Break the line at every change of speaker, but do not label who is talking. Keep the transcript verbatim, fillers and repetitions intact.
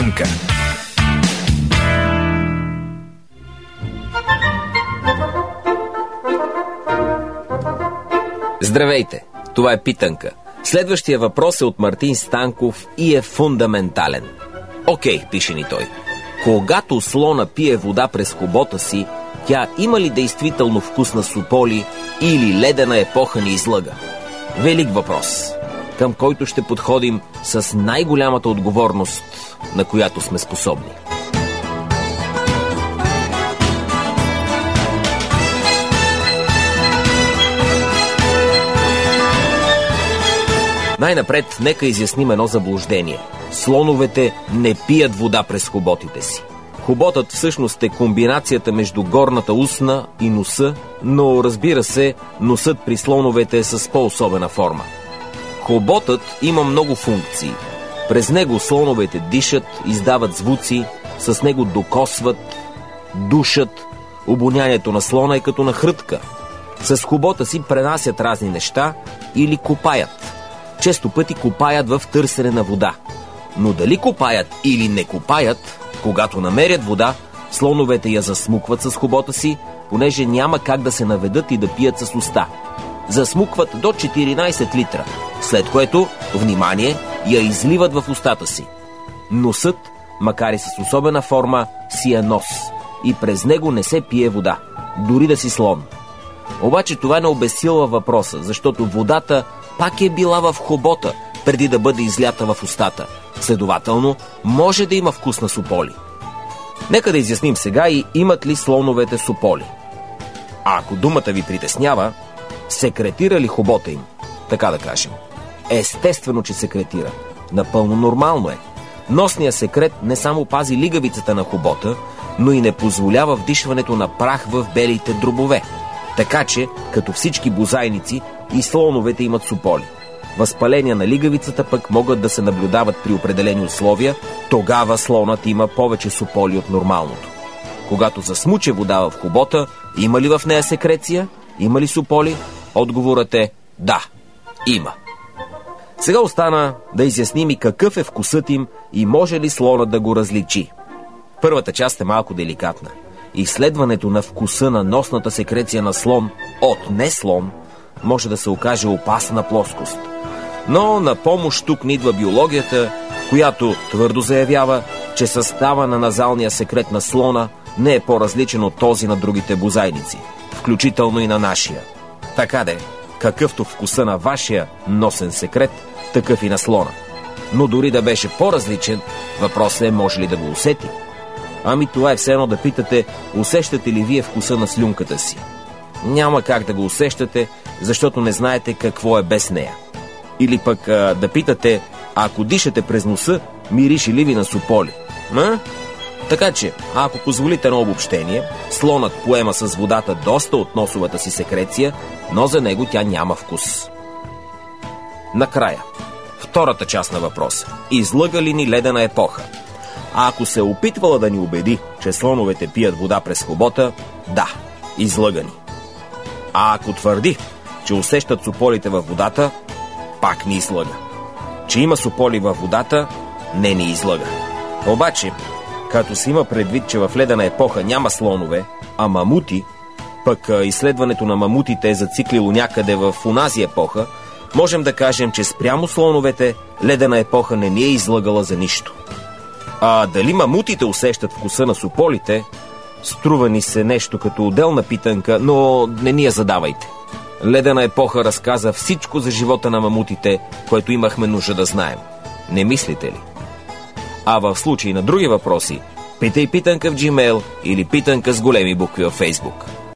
Питанка.
Здравейте, това е Питанка. Следващия въпрос е от Мартин Станков и е фундаментален. Окей, пише ни той. Когато слона пие вода през хобота си, тя има ли действително вкус на сополи или ледена епоха ни излъга? Велик въпрос, към който ще подходим с най-голямата отговорност, на която сме способни. Най-напред, нека изясним едно заблуждение. Слоновете не пият вода през хоботите си. Хоботът всъщност е комбинацията между горната устна и носа, но разбира се, носът при слоновете е с по-особена форма. Хоботът има много функции. През него слоновете дишат, издават звуци, с него докосват, душат. Обонянието на слона е като на хрътка. С хобота си пренасят разни неща или копаят. Често пъти копаят в търсене на вода. Но дали копаят или не копаят, когато намерят вода, слоновете я засмукват с хобота си, понеже няма как да се наведат и да пият с уста. Засмукват до четиринайсет литра, след което, внимание, я изливат в устата си. Носът, макар и с особена форма, си е нос и през него не се пие вода, дори да си слон. Обаче това не обезсилва въпроса, защото водата пак е била в хобота, преди да бъде излята в устата. Следователно, може да има вкус на сополи. Нека да изясним сега и имат ли слоновете сополи. А ако думата ви притеснява, секретира ли хобота им? Така да кажем. Естествено, че секретира. Напълно нормално е. Носният секрет не само пази лигавицата на хобота, но и не позволява вдишването на прах в белите дробове. Така че, като всички бозайници, и слоновете имат сополи. Възпаления на лигавицата пък могат да се наблюдават при определени условия, тогава слонът има повече сополи от нормалното. Когато засмуче вода в хобота, има ли в нея секреция? Има ли сополи? Отговорът е да, има. Сега остана да изясним и какъв е вкусът им и може ли слонът да го различи. Първата част е малко деликатна. Изследването на вкуса на носната секреция на слон от не слон може да се окаже опасна плоскост. Но на помощ тук ни идва биологията, която твърдо заявява, че състава на назалния секрет на слона не е по-различен от този на другите бозайници, включително и на нашия. Така де, какъвто вкуса на вашия носен секрет, такъв и на слона. Но дори да беше по-различен, въпросът е може ли да го усети. Ами това е все едно да питате, усещате ли вие вкуса на слюнката си? Няма как да го усещате, защото не знаете какво е без нея. Или пък а, да питате, ако дишате през носа, мирише ли ви на сополи? А? Така че, ако позволите едно обобщение, слонът поема с водата доста от носовата си секреция, но за него тя няма вкус. Накрая, втората част на въпроса. Излъга ли ни ледена епоха? А ако се опитвала да ни убеди, че слоновете пият вода през хобота, да, излъга ни. А ако твърди, че усещат сополите във водата, пак ни излъга. Че има сополи във водата, не ни излъга. Обаче, като се има предвид, че в ледена епоха няма слонове, а мамути, пък изследването на мамутите е зациклило някъде в онази епоха, можем да кажем, че спрямо слоновете ледена епоха не ни е излъгала за нищо. А дали мамутите усещат вкуса на сополите, струва ни се нещо като отделна питанка, но не ни я задавайте. Ледена епоха разказа всичко за живота на мамутите, което имахме нужда да знаем. Не мислите ли? А в случай на други въпроси, питай питанка в Gmail или питанка с големи букви във Facebook.